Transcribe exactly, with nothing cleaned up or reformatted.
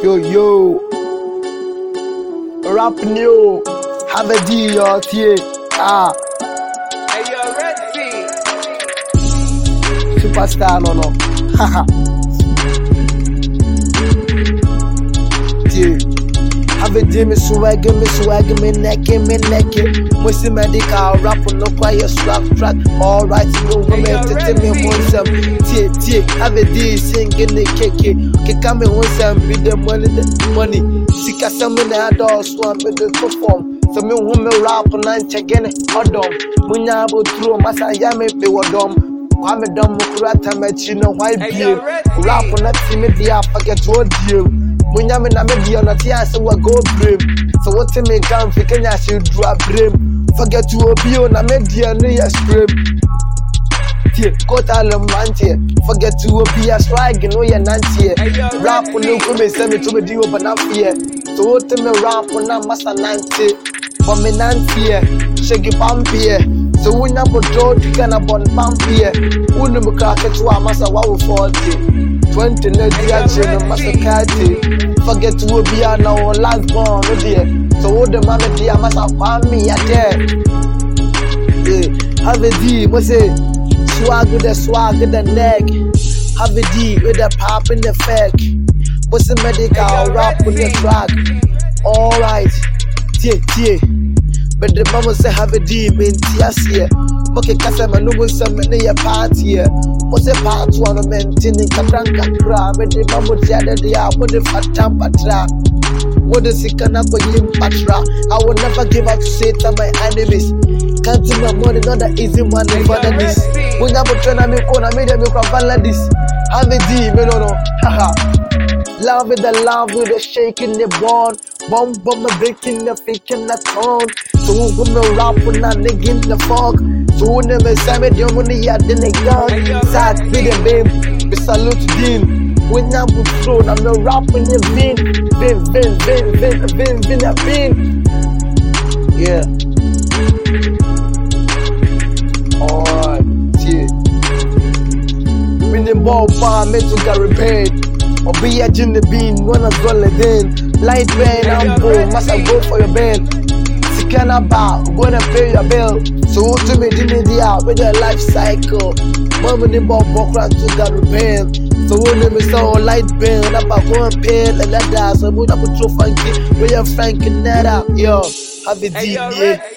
Yo, yo. Rap new. Have a D, yo, T. Ah. Hey, yo, Red Sea. Superstar, no, no. Haha. T. Have a D, me swag, me swag, me neck, me neck. Musty medical rap, no quiet strap, strap. Alright, no woman, tell me one some. T, T. Have a D, singing the cake. Kick me one some, with the money, the money. Sika some in the door, swamp with the perform. So me woman rap and I'm checking it. Odom. Munya bo through massa yame be wadom. Kwame dom mukurata mechino white beer. Rap on that team media forget what you. Munya me na media on a tia so we go brim. So what to me come fi Kenya she drop brim. Forget to obi on a media no ya scream. Tie, kota lemantie. Forget to obi a strike no ya nantie. Rap no come send me to me dio banafie. So what to me rap on a massa nantie. But me nantie, shake it bumpy. So when I'm bored, you can abon bumpy. When you crack it to a massa wow forty. Twenty lady action and massa catty. Forget to be a now last born, no dear. So what the mammy dear massa palm me a dead. Have a D, what's it? Swag with the swag in the neck. Have a D with the pop in the fake. What's the medical rap with the track? Alright. Tie, tie. But the mama say have a D, mean tears here. Okay, Cassam and no some in your party here. What's a part one of maintain in Cabranca crab? But the mama said that they are with the fat tampatra. What is it can up with him patra? I will never give up to say to my enemies. Can't see my money, not the easy one in front of this. When I'm trying to make one, I made a make like this. Have a D, me no no. Haha. Love with the love with the shaking the bone. Bomb bomb breaking the faking the tone. So when me rap when I nigga in the fog. So when me say me the money I didn't gun. Sad with the babe, we salute Dean. When I'm with throne, I'm not rapping the vein. Vein, vein, vein, vein, vein, vein, vein. Yeah. Alright, yeah. Winning ball bar, me to get repaired. Or be a gin the bean, one of golden then. Light band, I'm bold, must I go for your band? Sikana bar, gonna pay your bill. So to me, didn't the out with your life cycle. Mama the ball walk around to get repaired. So when me saw light band, I'm about one pale and that does. So I'm gonna put your funky, with your Frank and that out. Yo, have a D, yeah.